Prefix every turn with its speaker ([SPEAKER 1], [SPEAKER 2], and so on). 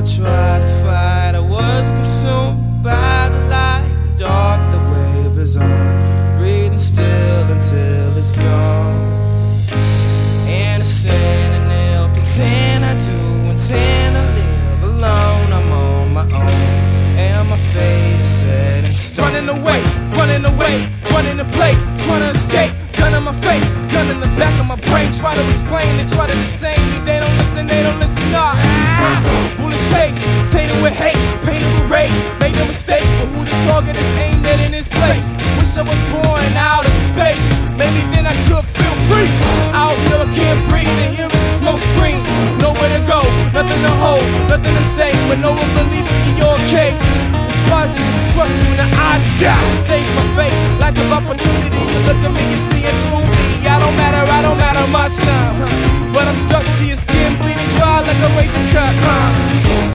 [SPEAKER 1] I tried to fight, I was consumed by the light. Dark, the wave is on, breathing still until it's gone. Innocent and ill, pretend I do intend to live alone. I'm on my own, and my fate is set in stone.
[SPEAKER 2] Running away, running in place, trying to escape. Gun in my face, gun in the back of my brain. Try to explain, they try to detain me. They don't listen, nah. Bullets chase, tainted with hate, painted with rage. Made no mistake, but who the target is aimed at in this place. Wish I was born out of space, maybe then I could feel free. Out here I can't breathe, and here is a smoke screen. Nowhere to go, nothing to hold, nothing to say, but no one believing in your case. Despise you, distrust you in the eyes of God. Saves my fate, lack of opportunity. You look at me, you see it through me. I don't matter much, but I'm stuck to your skin, bleeding dry like a razor cut,